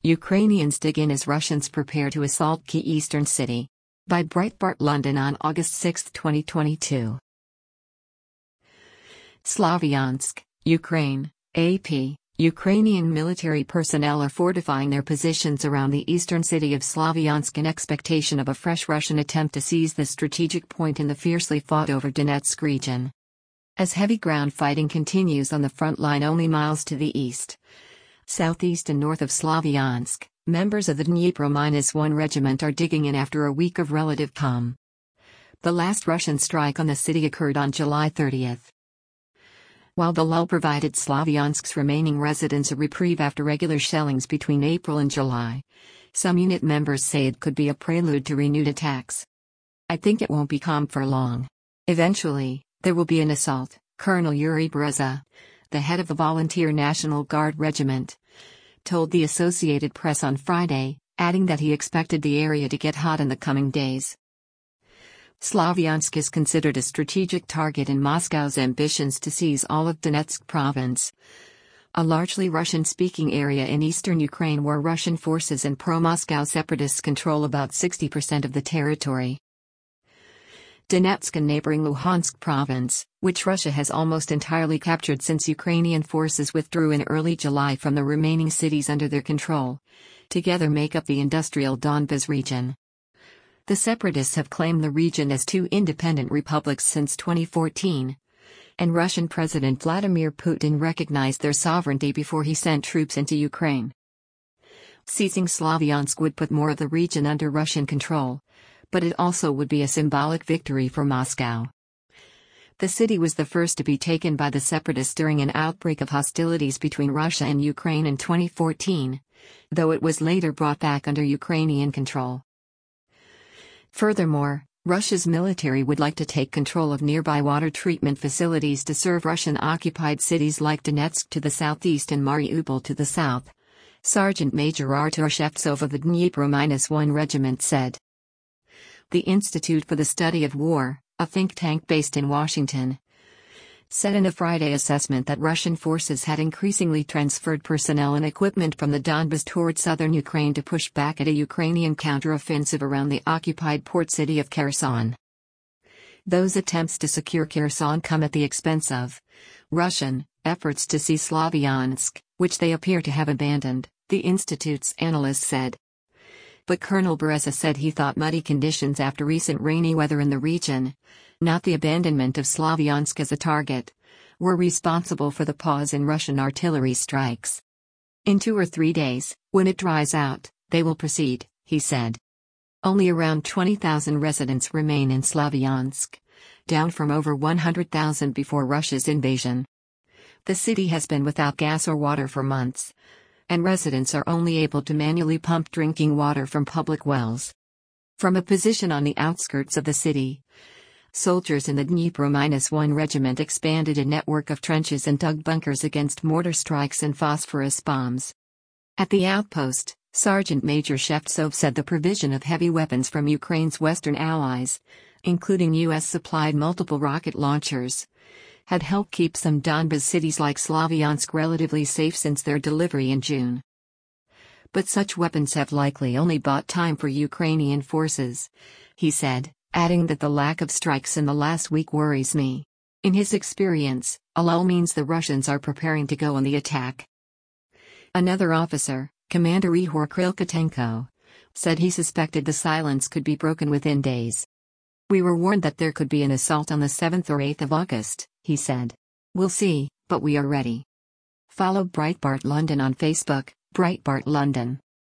Ukrainians dig in as Russians prepare to assault key eastern city. By Breitbart London on August 6, 2022. Slavyansk, Ukraine, AP. Ukrainian military personnel are fortifying their positions around the eastern city of Slavyansk in expectation of a fresh Russian attempt to seize the strategic point in the fiercely fought over Donetsk region. As heavy ground fighting continues on the front line only miles to the east, southeast and north of Slavyansk, members of the Dnipro-1 regiment are digging in after a week of relative calm. The last Russian strike on the city occurred on July 30. While the lull provided Slavyansk's remaining residents a reprieve after regular shellings between April and July, some unit members say it could be a prelude to renewed attacks. "I think it won't be calm for long. Eventually, there will be an assault," Colonel Yuri Bereza, the head of the Volunteer National Guard Regiment, told the Associated Press on Friday, adding that he expected the area to get hot in the coming days. Slavyansk is considered a strategic target in Moscow's ambitions to seize all of Donetsk province, a largely Russian-speaking area in eastern Ukraine where Russian forces and pro-Moscow separatists control about 60% of the territory. Donetsk and neighboring Luhansk province, which Russia has almost entirely captured since Ukrainian forces withdrew in early July from the remaining cities under their control, together make up the industrial Donbas region. The separatists have claimed the region as two independent republics since 2014, and Russian President Vladimir Putin recognized their sovereignty before he sent troops into Ukraine. Seizing Slavyansk would put more of the region under Russian control, but it also would be a symbolic victory for Moscow. The city was the first to be taken by the separatists during an outbreak of hostilities between Russia and Ukraine in 2014, though it was later brought back under Ukrainian control. Furthermore, Russia's military would like to take control of nearby water treatment facilities to serve Russian-occupied cities like Donetsk to the southeast and Mariupol to the south, Sergeant Major Artur Shevtsov of the Dnipro-1 regiment said. The Institute for the Study of War, a think tank based in Washington, said in a Friday assessment that Russian forces had increasingly transferred personnel and equipment from the Donbas toward southern Ukraine to push back at a Ukrainian counteroffensive around the occupied port city of Kherson. Those attempts to secure Kherson come at the expense of Russian efforts to seize Slavyansk, which they appear to have abandoned, the Institute's analyst said. But Colonel Bereza said he thought muddy conditions after recent rainy weather in the region, not the abandonment of Slavyansk as a target, were responsible for the pause in Russian artillery strikes. In 2 or 3 days, when it dries out, they will proceed, he said. Only around 20,000 residents remain in Slavyansk, down from over 100,000 before Russia's invasion. The city has been without gas or water for months, and residents are only able to manually pump drinking water from public wells. From a position on the outskirts of the city, soldiers in the Dnipro-1 regiment expanded a network of trenches and dug bunkers against mortar strikes and phosphorus bombs. At the outpost, Sergeant Major Shevtsov said the provision of heavy weapons from Ukraine's western allies, including US-supplied multiple rocket launchers, had helped keep some Donbas cities like Slavyansk relatively safe since their delivery in June. But such weapons have likely only bought time for Ukrainian forces, he said, adding that the lack of strikes in the last week worries me. In his experience, a lull means the Russians are preparing to go on the attack. Another officer, Commander Ihor Krilkatenko, said he suspected the silence could be broken within days. "We were warned that there could be an assault on the 7th or 8th of August, he said. "We'll see, but we are ready." Follow Breitbart London on Facebook, Breitbart London.